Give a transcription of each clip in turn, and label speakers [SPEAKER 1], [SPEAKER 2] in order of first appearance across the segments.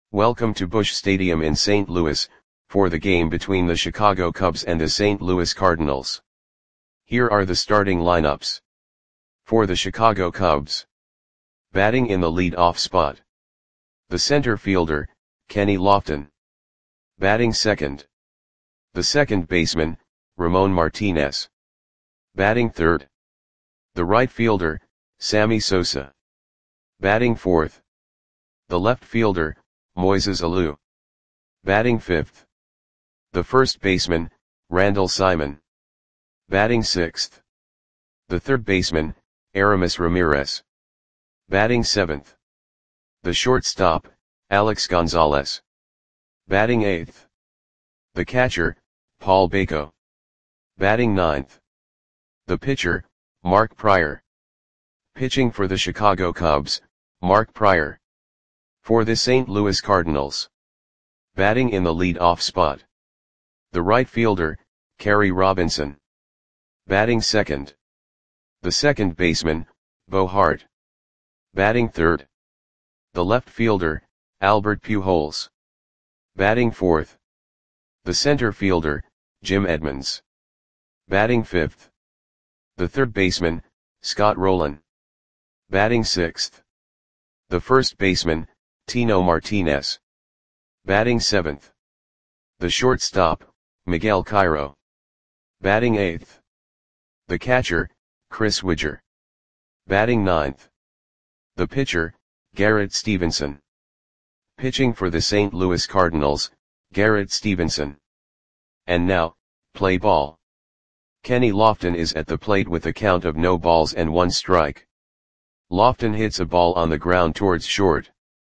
[SPEAKER 1] Welcome to Busch Stadium in St. Louis, for the game between the Chicago Cubs and the St. Louis Cardinals. Here are the starting lineups. For the Chicago Cubs. Batting in the lead-off spot. The center fielder, Kenny Lofton. Batting second. The second baseman, Ramon Martinez. Batting third. The right fielder, Sammy Sosa. Batting fourth. The left fielder, Moises Alou. Batting fifth. The first baseman, Randall Simon. Batting sixth. The third baseman, Aramis Ramirez. Batting seventh. The shortstop, Alex Gonzalez. Batting eighth. The catcher, Paul Bako. Batting ninth. The pitcher, Mark Prior. Pitching for the Chicago Cubs, Mark Prior. For the St. Louis Cardinals. Batting in the lead-off spot. The right fielder, Kerry Robinson. Batting second. The second baseman, Bo Hart. Batting third. The left fielder, Albert Pujols. Batting fourth. The center fielder, Jim Edmonds. Batting fifth. The third baseman, Scott Rolen. Batting sixth. The first baseman, Tino Martinez. Batting seventh. The shortstop, Miguel Cairo. Batting eighth. The catcher, Chris Widger. Batting ninth. The pitcher, Garrett Stevenson. Pitching for the St. Louis Cardinals, Garrett Stevenson. And now, play ball. Kenny Lofton is at the plate with a count of no balls and one strike. Lofton hits a ball on the ground towards short.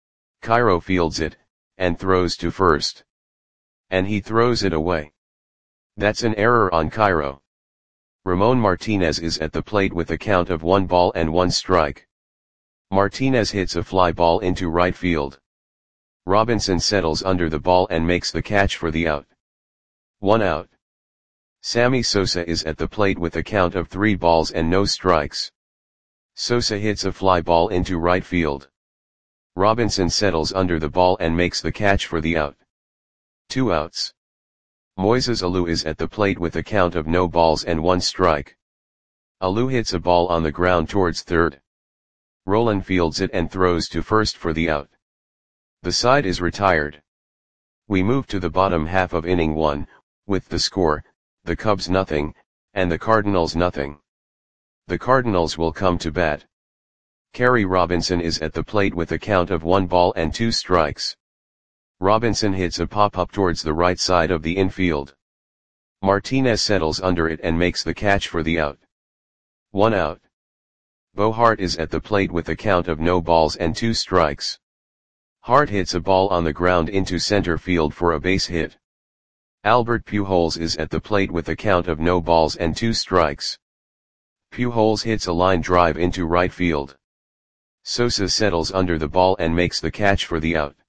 [SPEAKER 1] Cairo fields it, and throws to first. And he throws it away. That's an error on Cairo. Ramon Martinez is at the plate with a count of 1 ball and 1 strike. Martinez hits a fly ball into right field. Robinson settles under the ball and makes the catch for the out. 1 out. Sammy Sosa is at the plate with a count of 3 balls and no strikes. Sosa hits a fly ball into right field. Robinson settles under the ball and makes the catch for the out. 2 outs. Moises Alou is at the plate with a count of no balls and 1 strike. Alou hits a ball on the ground towards third. Rolen fields it and throws to first for the out. The side is retired. We move to the bottom half of inning 1, with the score, the Cubs nothing, and the Cardinals nothing. The Cardinals will come to bat. Kerry Robinson is at the plate with a count of 1 ball and 2 strikes. Robinson hits a pop-up towards the right side of the infield. Martinez settles under it and makes the catch for the out. 1 out. Bo Hart is at the plate with a count of no balls and 2 strikes. Hart hits a ball on the ground into center field for a base hit. Albert Pujols is at the plate with a count of no balls and 2 strikes. Pujols hits a line drive into right field. Sosa settles under the ball and makes the catch for the out.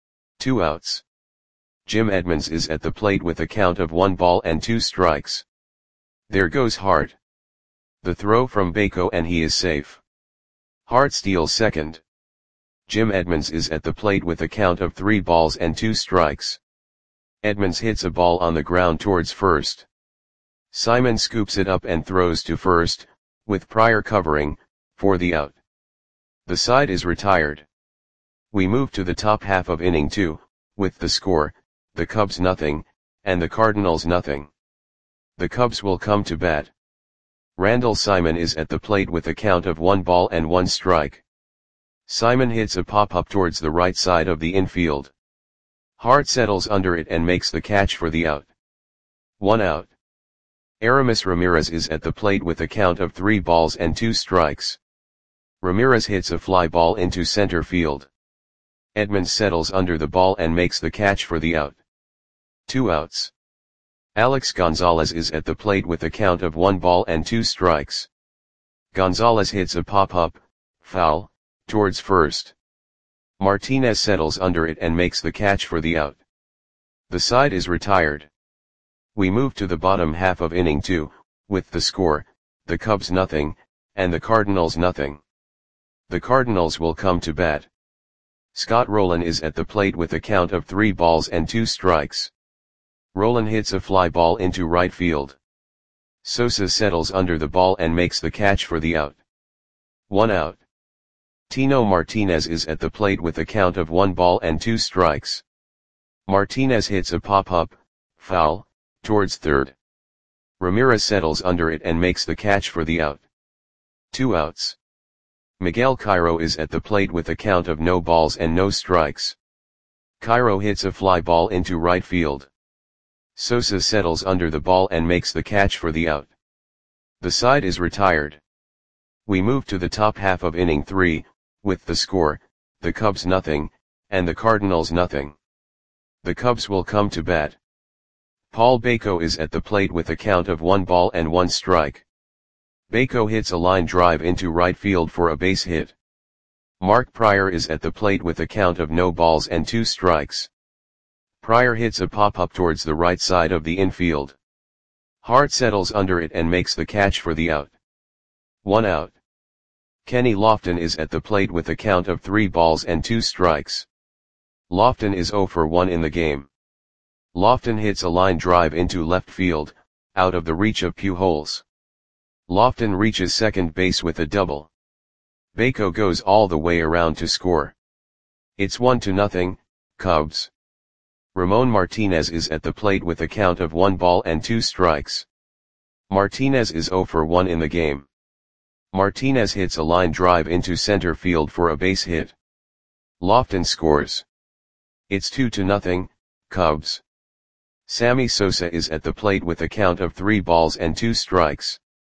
[SPEAKER 1] 2 outs. Jim Edmonds is at the plate with a count of 1 ball and 2 strikes. There goes Hart. The throw from Bako and he is safe. Hart steals second. Jim Edmonds is at the plate with a count of 3 balls and 2 strikes. Edmonds hits a ball on the ground towards first. Simon scoops it up and throws to first, with Prior covering, for the out. The side is retired. We move to the top half of inning 2, with the score, the Cubs nothing, and the Cardinals nothing. The Cubs will come to bat. Randall Simon is at the plate with a count of 1 ball and 1 strike. Simon hits a pop-up towards the right side of the infield. Hart settles under it and makes the catch for the out. 1 out. Aramis Ramirez is at the plate with a count of 3 balls and 2 strikes. Ramirez hits a fly ball into center field. Edmonds settles under the ball and makes the catch for the out. 2 outs. Alex Gonzalez is at the plate with a count of 1 ball and 2 strikes. Gonzalez hits a pop-up, foul, towards first. Martinez settles under it and makes the catch for the out. The side is retired. We move to the bottom half of inning 2, with the score, the Cubs nothing, and the Cardinals nothing. The Cardinals will come to bat. Scott Rowland is at the plate with a count of 3 balls and 2 strikes. Rowland hits a fly ball into right field. Sosa settles under the ball and makes the catch for the out. 1 out. Tino Martinez is at the plate with a count of 1 ball and 2 strikes. Martinez hits a pop-up, foul, towards third. Ramirez settles under it and makes the catch for the out. 2 outs. Miguel Cairo is at the plate with a count of no balls and no strikes. Cairo hits a fly ball into right field. Sosa settles under the ball and makes the catch for the out. The side is retired. We move to the top half of inning 3, with the score, the Cubs nothing, and the Cardinals nothing. The Cubs will come to bat. Paul Bako is at the plate with a count of 1 ball and 1 strike. Bako hits a line drive into right field for a base hit. Mark Prior is at the plate with a count of no balls and 2 strikes. Prior hits a pop-up towards the right side of the infield. Hart settles under it and makes the catch for the out. 1 out. Kenny Lofton is at the plate with a count of 3 balls and 2 strikes. Lofton is 0 for 1 in the game. Lofton hits a line drive into left field, out of the reach of Pujols. Lofton reaches second base with a double. Bako goes all the way around to score. It's 1-0, Cubs. Ramon Martinez is at the plate with a count of 1 ball and 2 strikes. Martinez is 0 for 1 in the game. Martinez hits a line drive into center field for a base hit. Lofton scores. It's 2-0, Cubs. Sammy Sosa is at the plate with a count of 3 balls and 2 strikes.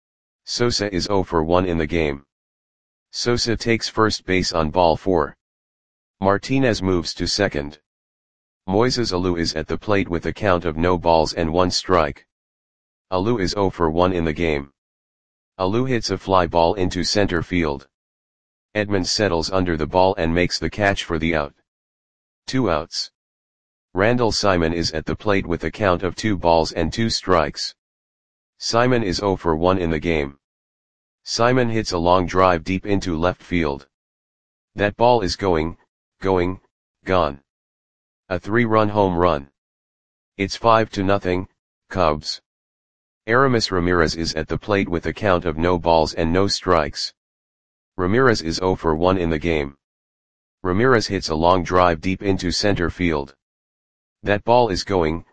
[SPEAKER 1] Sosa is 0 for 1 in the game. Sosa takes first base on ball 4. Martinez moves to second. Moises Alou is at the plate with a count of no balls and 1 strike. Alou is 0 for 1 in the game. Alou hits a fly ball into center field. Edmonds settles under the ball and makes the catch for the out. 2 outs. Randall Simon is at the plate with a count of 2 balls and 2 strikes. Simon is 0 for 1 in the game. Simon hits a long drive deep into left field. That ball is gone. A 3-run home run. It's 5-0, Cubs. Aramis Ramirez is at the plate with a count of no balls and no strikes. Ramirez is 0 for 1 in the game. Ramirez hits a long drive deep into center field. That ball is gone.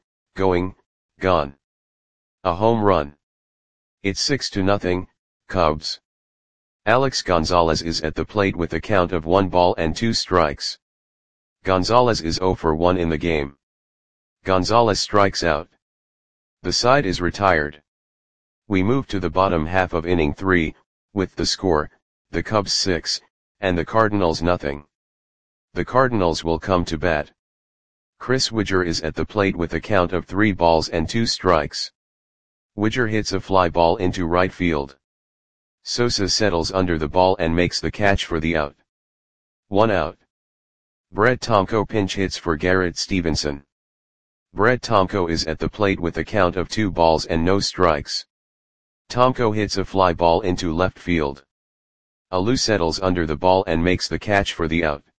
[SPEAKER 1] A home run. It's 6-0, Cubs. Alex Gonzalez is at the plate with a count of 1 ball and 2 strikes. Gonzalez is 0 for 1 in the game. Gonzalez strikes out. The side is retired. We move to the bottom half of inning 3, with the score, the Cubs 6, and the Cardinals nothing. The Cardinals will come to bat. Chris Widger is at the plate with a count of 3 balls and 2 strikes. Widger hits a fly ball into right field. Sosa settles under the ball and makes the catch for the out. 1 out. Brett Tomko pinch hits for Garrett Stevenson. Brett Tomko is at the plate with a count of 2 balls and no strikes. Tomko hits a fly ball into left field. Alou settles under the ball and makes the catch for the out.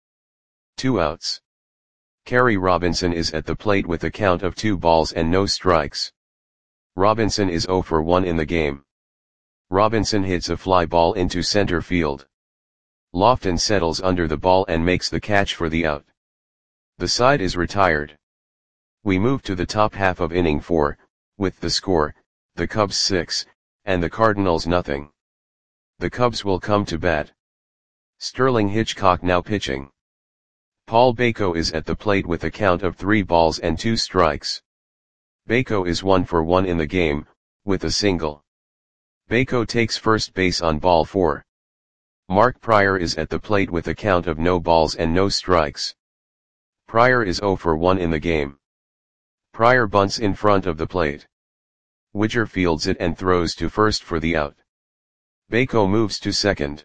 [SPEAKER 1] 2 outs. Kerry Robinson is at the plate with a count of 2 balls and no strikes. Robinson is 0 for 1 in the game. Robinson hits a fly ball into center field. Lofton settles under the ball and makes the catch for the out. The side is retired. We move to the top half of inning 4, with the score, the Cubs 6, and the Cardinals nothing. The Cubs will come to bat. Sterling Hitchcock now pitching. Paul Bako is at the plate with a count of 3 balls and 2 strikes. Bako is 1 for 1 in the game, with a single. Bako takes first base on ball 4. Mark Prior is at the plate with a count of no balls and no strikes. Prior is 0 for 1 in the game. Prior bunts in front of the plate. Widger fields it and throws to first for the out. Bako moves to second.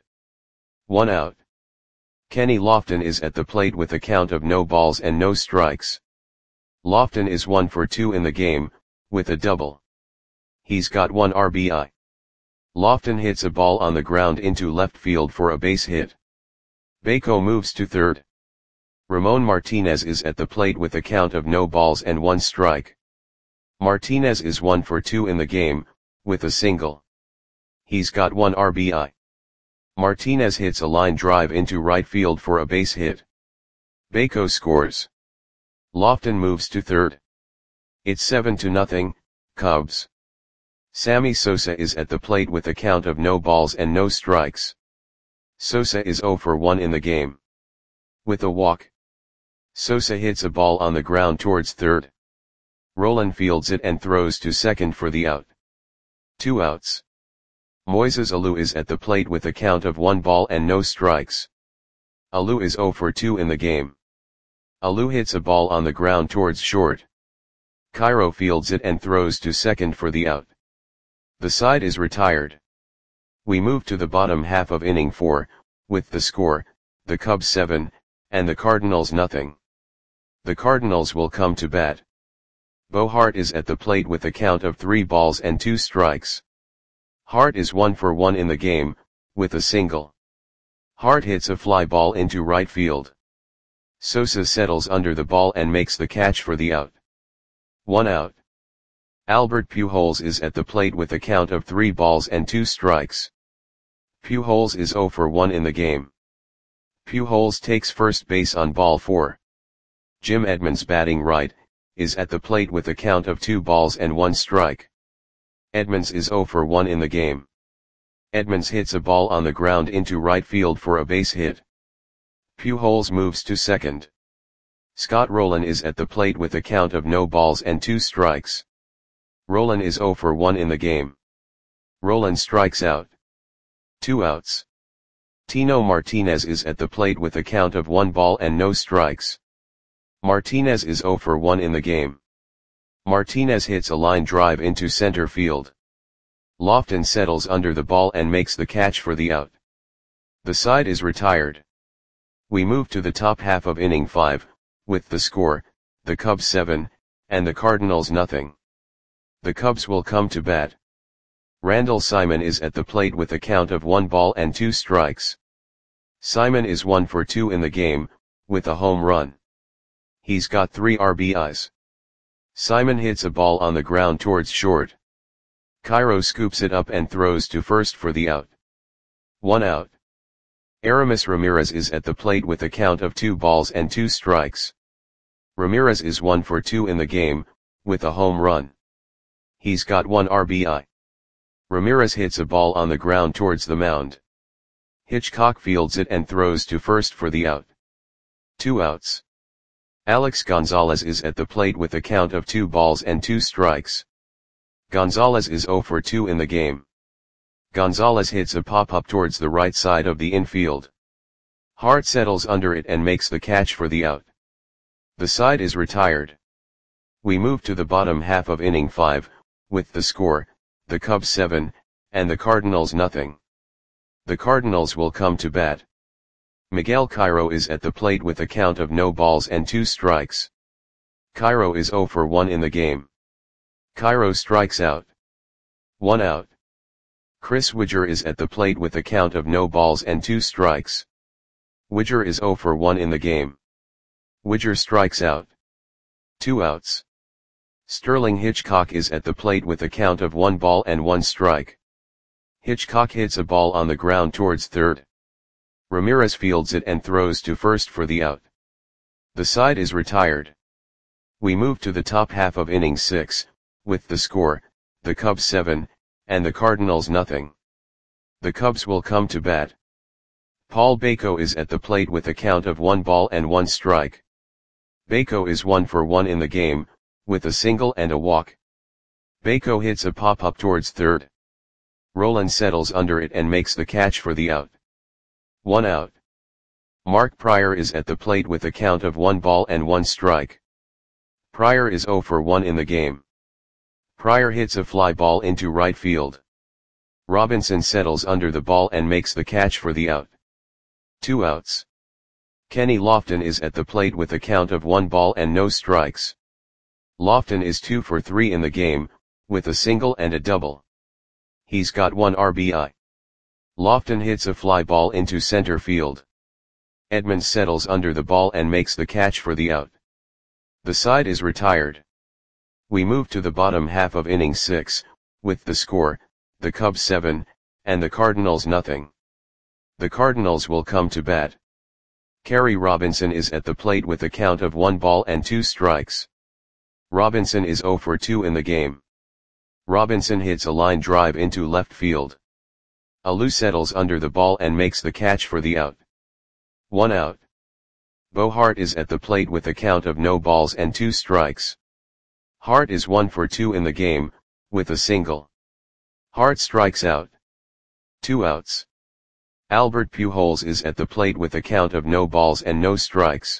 [SPEAKER 1] 1 out. Kenny Lofton is at the plate with a count of no balls and no strikes. Lofton is 1 for 2 in the game, with a double. He's got 1 RBI. Lofton hits a ball on the ground into left field for a base hit. Bako moves to third. Ramon Martinez is at the plate with a count of no balls and one strike. Martinez is 1 for 2 in the game, with a single. He's got 1 RBI. Martinez hits a line drive into right field for a base hit. Baco scores. Lofton moves to third. It's 7-0, Cubs. Sammy Sosa is at the plate with a count of no balls and no strikes. Sosa is 0 for 1 in the game. With a walk. Sosa hits a ball on the ground towards third. Rolen fields it and throws to second for the out. 2 outs. Moises Alou is at the plate with a count of 1 ball and no strikes. Alou is 0 for 2 in the game. Alou hits a ball on the ground towards short. Cairo fields it and throws to second for the out. The side is retired. We move to the bottom half of inning 4, with the score, the Cubs 7, and the Cardinals nothing. The Cardinals will come to bat. Bo Hart is at the plate with a count of 3 balls and 2 strikes. Hart is 1 for 1 in the game, with a single. Hart hits a fly ball into right field. Sosa settles under the ball and makes the catch for the out. 1 out. Albert Pujols is at the plate with a count of 3 balls and 2 strikes. Pujols is 0 for 1 in the game. Pujols takes first base on ball 4. Jim Edmonds, batting right, is at the plate with a count of 2 balls and 1 strike. Edmonds is 0 for 1 in the game. Edmonds hits a ball on the ground into right field for a base hit. Pujols moves to second. Scott Rolen is at the plate with a count of no balls and 2 strikes. Rolen is 0 for 1 in the game. Rolen strikes out. 2 outs. Tino Martinez is at the plate with a count of 1 ball and no strikes. Martinez is 0 for 1 in the game. Martinez hits a line drive into center field. Lofton settles under the ball and makes the catch for the out. The side is retired. We move to the top half of inning 5, with the score, the Cubs 7, and the Cardinals nothing. The Cubs will come to bat. Randall Simon is at the plate with a count of 1 ball and 2 strikes. Simon is 1 for 2 in the game, with a home run. He's got 3 RBIs. Simon hits a ball on the ground towards short. Cairo scoops it up and throws to first for the out. 1 out. Aramis Ramirez is at the plate with a count of 2 balls and 2 strikes. Ramirez is 1 for 2 in the game, with a home run. He's got 1 RBI. Ramirez hits a ball on the ground towards the mound. Hitchcock fields it and throws to first for the out. 2 outs. Alex Gonzalez is at the plate with a count of 2 balls and 2 strikes. Gonzalez is 0 for 2 in the game. Gonzalez hits a pop-up towards the right side of the infield. Hart settles under it and makes the catch for the out. The side is retired. We move to the bottom half of inning 5, with the score, the Cubs 7, and the Cardinals nothing. The Cardinals will come to bat. Miguel Cairo is at the plate with a count of no balls and 2 strikes. Cairo is 0 for 1 in the game. Cairo strikes out. 1 out. Chris Widger is at the plate with a count of no balls and 2 strikes. Widger is 0 for 1 in the game. Widger strikes out. 2 outs. Sterling Hitchcock is at the plate with a count of 1 ball and 1 strike. Hitchcock hits a ball on the ground towards third. Ramirez fields it and throws to first for the out. The side is retired. We move to the top half of inning 6, with the score, the Cubs 7, and the Cardinals nothing. The Cubs will come to bat. Paul Baco is at the plate with a count of 1 ball and 1 strike. Baco is 1 for 1 in the game, with a single and a walk. Baco hits a pop-up towards third. Rolen settles under it and makes the catch for the out. 1 out. Mark Pryor is at the plate with a count of 1 ball and 1 strike. Pryor is 0 for 1 in the game. Pryor hits a fly ball into right field. Robinson settles under the ball and makes the catch for the out. 2 outs. Kenny Lofton is at the plate with a count of 1 ball and no strikes. Lofton is 2 for 3 in the game, with a single and a double. He's got 1 RBI. Lofton hits a fly ball into center field. Edmonds settles under the ball and makes the catch for the out. The side is retired. We move to the bottom half of inning 6, with the score, the Cubs 7, and the Cardinals nothing. The Cardinals will come to bat. Kerry Robinson is at the plate with a count of 1 ball and 2 strikes. Robinson is 0 for 2 in the game. Robinson hits a line drive into left field. Alou settles under the ball and makes the catch for the out. 1 out. Bo Hart is at the plate with a count of no balls and 2 strikes. Hart is 1 for 2 in the game, with a single. Hart strikes out. 2 outs. Albert Pujols is at the plate with a count of no balls and no strikes.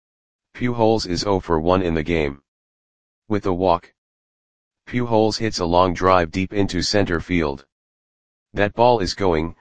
[SPEAKER 1] Pujols is 0 for 1 in the game. With a walk. Pujols hits a long drive deep into center field. That ball is going,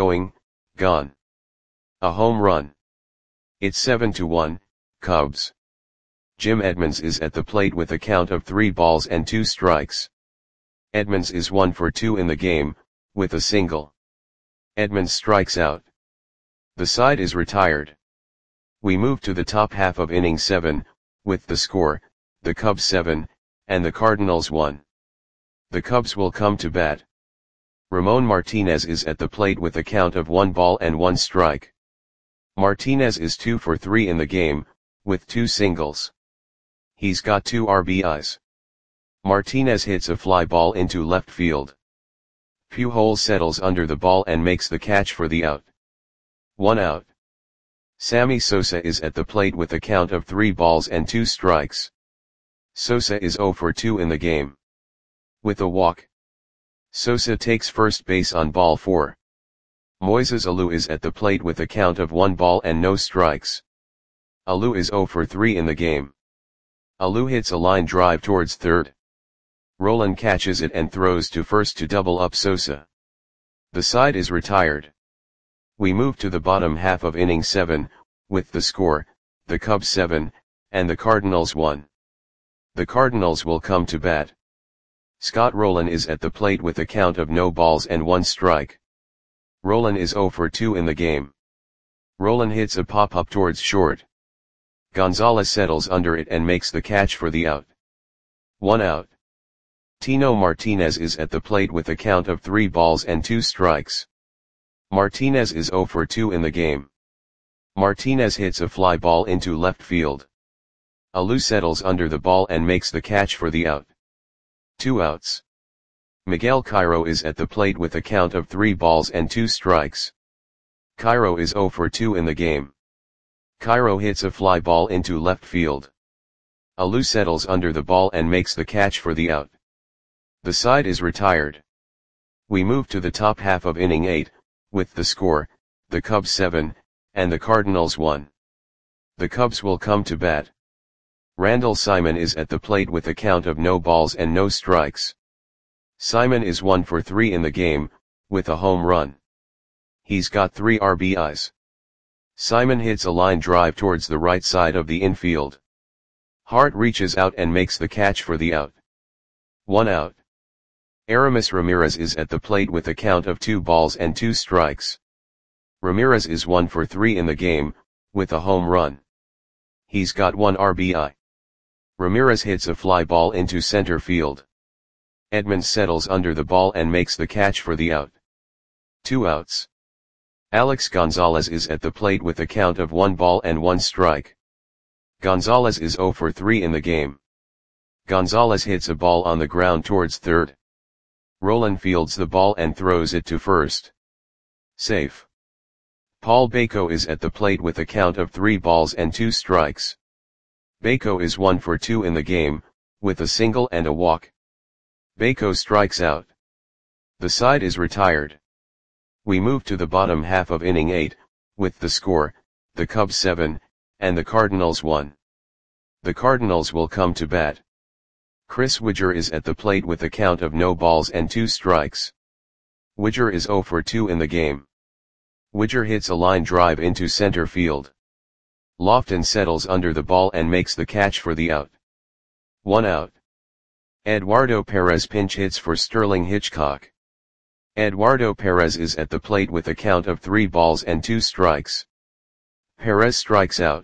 [SPEAKER 1] gone. A home run. It's 7-1, Cubs. Jim Edmonds is at the plate with a count of 3 balls and 2 strikes. Edmonds is 1 for 2 in the game, with a single. Edmonds strikes out. The side is retired. We move to the top half of inning 7, with the score, the Cubs 7, and the Cardinals 1. The Cubs will come to bat. Ramon Martinez is at the plate with a count of 1 ball and 1 strike. Martinez is 2 for 3 in the game, with 2 singles. He's got 2 RBIs. Martinez hits a fly ball into left field. Pujols settles under the ball and makes the catch for the out. 1 out. Sammy Sosa is at the plate with a count of 3 balls and 2 strikes. Sosa is 0 for 2 in the game. With a walk. Sosa takes first base on ball 4. Moises Alou is at the plate with a count of 1 ball and no strikes. Alou is 0 for 3 in the game. Alou hits a line drive towards third. Rolen catches it and throws to first to double up Sosa. The side is retired. We move to the bottom half of inning 7, with the score, the Cubs 7, and the Cardinals 1. The Cardinals will come to bat. Scott Rolen is at the plate with a count of no balls and 1 strike. Rolen is 0 for 2 in the game. Rolen hits a pop-up towards short. Gonzalez settles under it and makes the catch for the out. 1 out. Tino Martinez is at the plate with a count of 3 balls and 2 strikes. Martinez is 0 for 2 in the game. Martinez hits a fly ball into left field. Alou settles under the ball and makes the catch for the out. 2 outs. Miguel Cairo is at the plate with a count of 3 balls and 2 strikes. Cairo is 0 for 2 in the game. Cairo hits a fly ball into left field. Alou settles under the ball and makes the catch for the out. The side is retired. We move to the top half of inning 8, with the score, the Cubs 7, and the Cardinals 1. The Cubs will come to bat. Randall Simon is at the plate with a count of no balls and no strikes. Simon is 1 for 3 in the game, with a home run. He's got 3 RBIs. Simon hits a line drive towards the right side of the infield. Hart reaches out and makes the catch for the out. 1 out. Aramis Ramirez is at the plate with a count of 2 balls and 2 strikes. Ramirez is 1 for 3 in the game, with a home run. He's got 1 RBI. Ramirez hits a fly ball into center field. Edmonds settles under the ball and makes the catch for the out. 2 outs. Alex Gonzalez is at the plate with a count of 1 ball and 1 strike. Gonzalez is 0 for 3 in the game. Gonzalez hits a ball on the ground towards third. Rolen fields the ball and throws it to first. Safe. Paul Bako is at the plate with a count of 3 balls and 2 strikes. Bako is 1 for 2 in the game, with a single and a walk. Bako strikes out. The side is retired. We move to the bottom half of inning 8, with the score, the Cubs 7, and the Cardinals 1. The Cardinals will come to bat. Chris Widger is at the plate with a count of no balls and 2 strikes. Widger is 0 for 2 in the game. Widger hits a line drive into center field. Lofton settles under the ball and makes the catch for the out. 1 out. Eduardo Perez pinch hits for Sterling Hitchcock. Eduardo Perez is at the plate with a count of 3 balls and 2 strikes. Perez strikes out.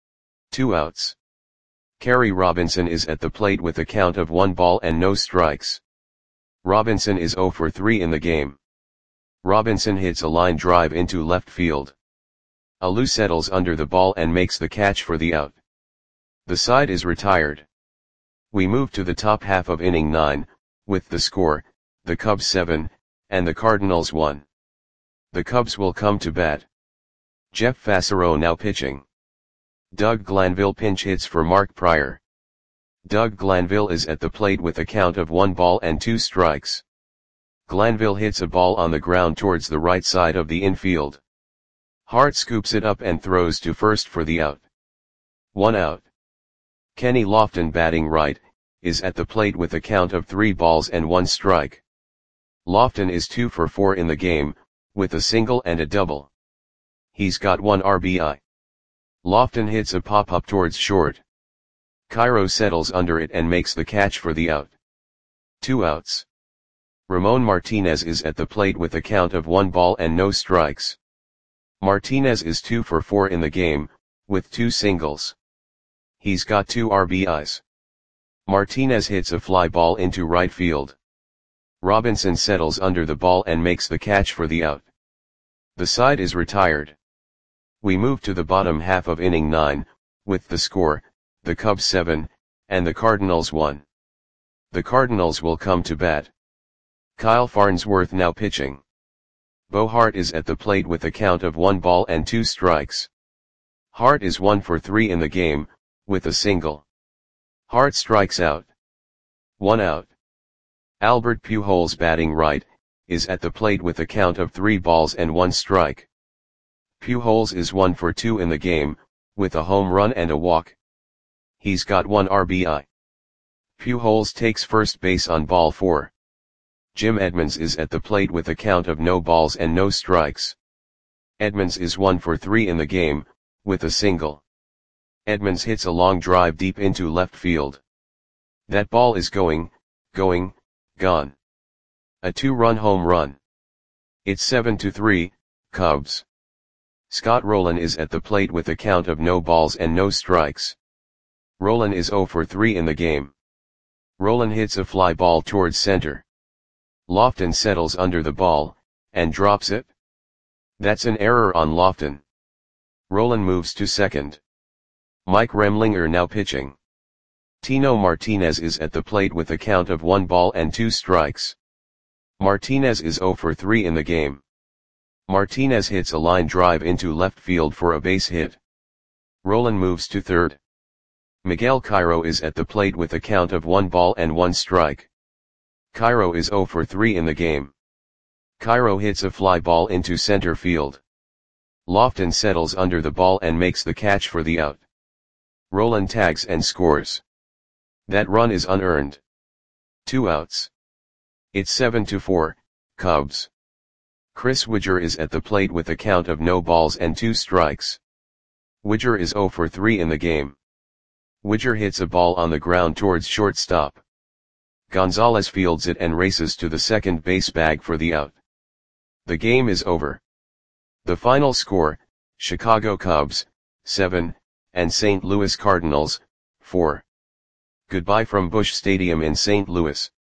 [SPEAKER 1] 2 outs. Kerry Robinson is at the plate with a count of 1 ball and no strikes. Robinson is 0 for 3 in the game. Robinson hits a line drive into left field. Alou settles under the ball and makes the catch for the out. The side is retired. We move to the top half of inning 9, with the score, the Cubs 7, and the Cardinals 1. The Cubs will come to bat. Jeff Fassero now pitching. Doug Glanville pinch hits for Mark Prior. Doug Glanville is at the plate with a count of 1 ball and 2 strikes. Glanville hits a ball on the ground towards the right side of the infield. Hart scoops it up and throws to first for the out. 1 out. Kenny Lofton, batting right, is at the plate with a count of 3 balls and 1 strike. Lofton is 2 for 4 in the game, with a single and a double. He's got 1 RBI. Lofton hits a pop-up towards short. Cairo settles under it and makes the catch for the out. 2 outs. Ramon Martinez is at the plate with a count of 1 ball and no strikes. Martinez is 2 for 4 in the game, with 2 singles. He's got 2 RBIs. Martinez hits a fly ball into right field. Robinson settles under the ball and makes the catch for the out. The side is retired. We move to the bottom half of inning 9, with the score, the Cubs 7, and the Cardinals 1. The Cardinals will come to bat. Kyle Farnsworth now pitching. Bo Hart is at the plate with a count of 1 ball and 2 strikes. Hart is 1 for 3 in the game, with a single. Hart strikes out. 1 out. Albert Pujols, batting right, is at the plate with a count of 3 balls and 1 strike. Pujols is 1 for 2 in the game, with a home run and a walk. He's got 1 RBI. Pujols takes first base on ball 4. Jim Edmonds is at the plate with a count of no balls and no strikes. Edmonds is 1 for 3 in the game, with a single. Edmonds hits a long drive deep into left field. That ball is gone. A 2-run home run. It's 7-3, Cubs. Scott Rowland is at the plate with a count of no balls and no strikes. Rowland is 0 for 3 in the game. Rowland hits a fly ball towards center. Lofton settles under the ball, and drops it. That's an error on Lofton. Rowland moves to second. Mike Remlinger now pitching. Tino Martinez is at the plate with a count of 1 ball and 2 strikes. Martinez is 0 for 3 in the game. Martinez hits a line drive into left field for a base hit. Rowland moves to third. Miguel Cairo is at the plate with a count of 1 ball and 1 strike. Cairo is 0 for 3 in the game. Cairo hits a fly ball into center field. Lofton settles under the ball and makes the catch for the out. Rowland tags and scores. That run is unearned. 2 outs. It's 7-4, Cubs. Chris Widger is at the plate with a count of no balls and 2 strikes. Widger is 0 for 3 in the game. Widger hits a ball on the ground towards shortstop. Gonzalez fields it and races to the second base bag for the out. The game is over. The final score, Chicago Cubs, 7, and St. Louis Cardinals, 4. Goodbye from Busch Stadium in St. Louis.